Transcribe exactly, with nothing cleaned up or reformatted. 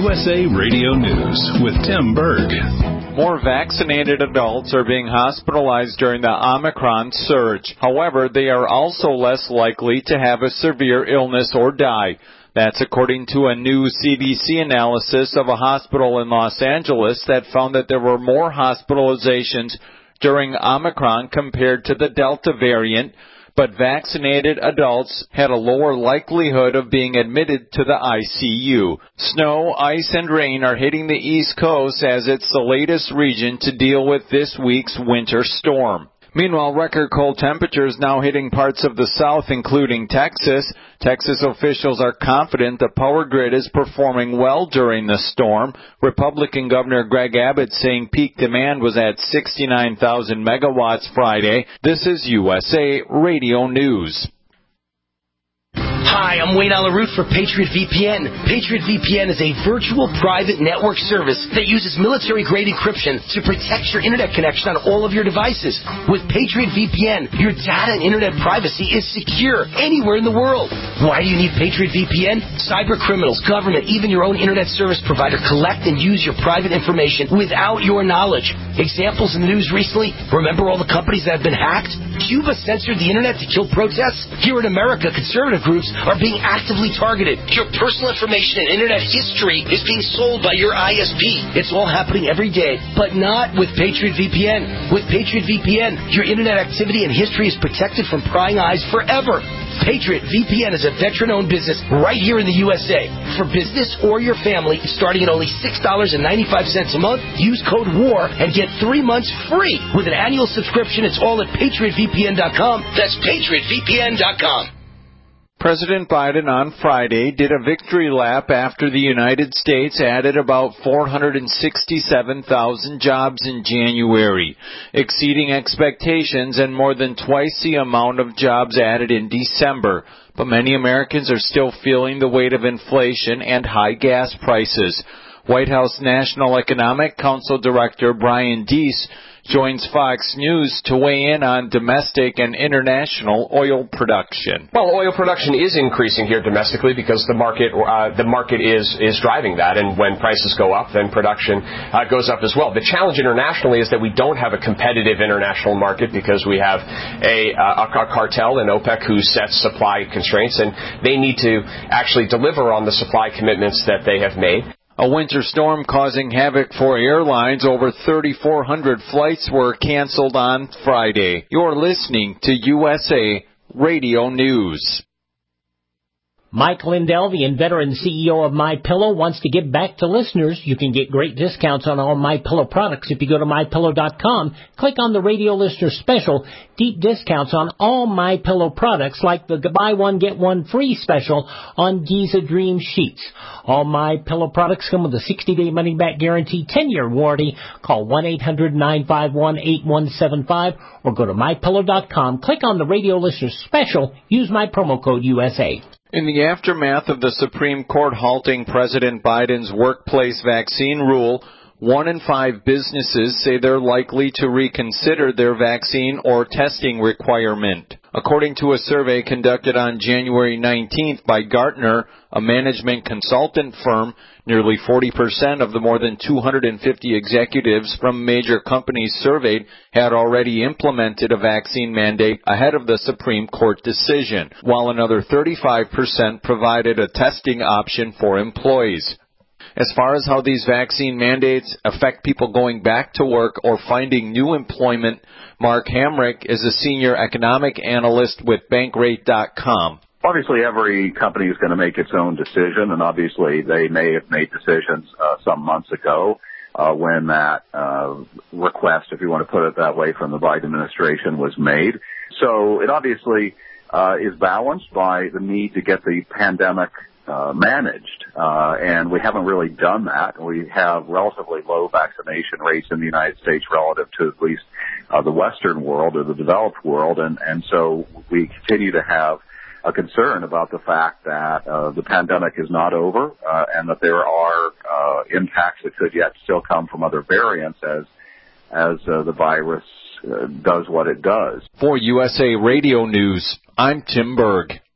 U S A Radio News with Tim Berg. More vaccinated adults are being hospitalized during the Omicron surge. However, they are also less likely to have a severe illness or die. That's according to a new C D C analysis of a hospital in Los Angeles that found that there were more hospitalizations during Omicron compared to the Delta variant, but vaccinated adults had a lower likelihood of being admitted to the I C U. Snow, ice, and rain are hitting the East Coast as it's the latest region to deal with this week's winter storm. Meanwhile, record cold temperatures now hitting parts of the South, including Texas. Texas officials are confident the power grid is performing well during the storm. Republican Governor Greg Abbott saying peak demand was at sixty-nine thousand megawatts Friday. This is U S A Radio News. Hi, I'm Wayne Alaroot for Patriot V P N. Patriot V P N is a virtual private network service that uses military-grade encryption to protect your internet connection on all of your devices. With Patriot V P N, your data and internet privacy is secure anywhere in the world. Why do you need Patriot V P N? Cyber criminals, government, even your own internet service provider collect and use your private information without your knowledge. Examples in the news recently, remember all the companies that have been hacked? Cuba censored the internet to kill protests? Here in America, conservative groups are being actively targeted. Your personal information and internet history is being sold by your I S P. It's all happening every day, but not with Patriot V P N. With Patriot V P N, your internet activity and history is protected from prying eyes forever. Patriot V P N is a veteran-owned business right here in the U S A. For business or your family, starting at only six dollars and ninety-five cents a month, use code WAR and get three months free. With an annual subscription, it's all at patriot v p n dot com. That's patriot v p n dot com. President Biden on Friday did a victory lap after the United States added about four hundred sixty-seven thousand jobs in January, exceeding expectations and more than twice the amount of jobs added in December. But many Americans are still feeling the weight of inflation and high gas prices. White House National Economic Council Director Brian Deese joins Fox News to weigh in on domestic and international oil production. Well, oil production is increasing here domestically because the market uh, the market is is driving that, and when prices go up, then production uh, goes up as well. The challenge internationally is that we don't have a competitive international market because we have a, a, a cartel in OPEC who sets supply constraints, and they need to actually deliver on the supply commitments that they have made. A winter storm causing havoc for airlines. Over thirty-four hundred flights were canceled on Friday. You're listening to U S A Radio News. Mike Lindell, the inveterate C E O of MyPillow, wants to give back to listeners. You can get great discounts on all MyPillow products if you go to my pillow dot com. Click on the radio listener special. Deep discounts on all MyPillow products, like the buy one, get one free special on Giza Dream Sheets. All MyPillow products come with a sixty-day money-back guarantee, ten-year warranty. Call one eight hundred nine five one eight one seven five or go to my pillow dot com. Click on the radio listener special. Use my promo code U S A. In the aftermath of the Supreme Court halting President Biden's workplace vaccine rule, one in five businesses say they're likely to reconsider their vaccine or testing requirement. According to a survey conducted on January nineteenth by Gartner, a management consultant firm, nearly forty percent of the more than two hundred fifty executives from major companies surveyed had already implemented a vaccine mandate ahead of the Supreme Court decision, while another thirty-five percent provided a testing option for employees. As far as how these vaccine mandates affect people going back to work or finding new employment, Mark Hamrick is a senior economic analyst with Bankrate dot com. Obviously, every company is going to make its own decision, and obviously they may have made decisions uh, some months ago uh, when that uh, request, if you want to put it that way, from the Biden administration was made. So it obviously uh, is balanced by the need to get the pandemic uh, managed, uh, and we haven't really done that. We have relatively low vaccination rates in the United States relative to at least uh, the Western world or the developed world, and, and so we continue to have a concern about the fact that uh, the pandemic is not over uh, and that there are uh, impacts that could yet still come from other variants as as uh, the virus uh, does what it does. For U S A Radio News, I'm Tim Berg.